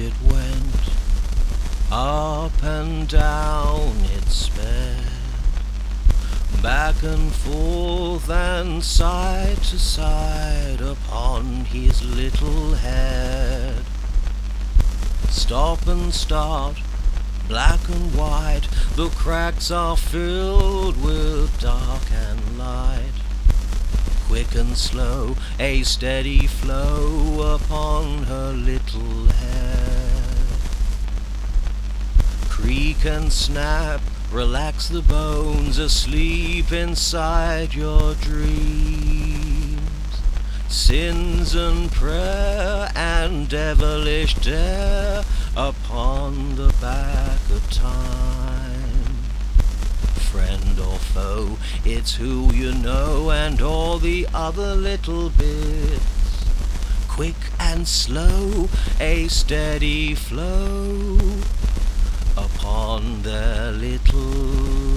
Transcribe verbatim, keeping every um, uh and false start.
it went, up and down it sped, back and forth and side to side upon his little head. Stop and start, black and white, the cracks are filled with dark and light. Quick and slow, a steady flow upon her little head. Creak and snap, relax the bones asleep inside your dreams. Sins and prayer and devilish dare upon the back of time. Friend or foe, it's who you know and all the other little bits. Quick and slow, a steady flow upon their little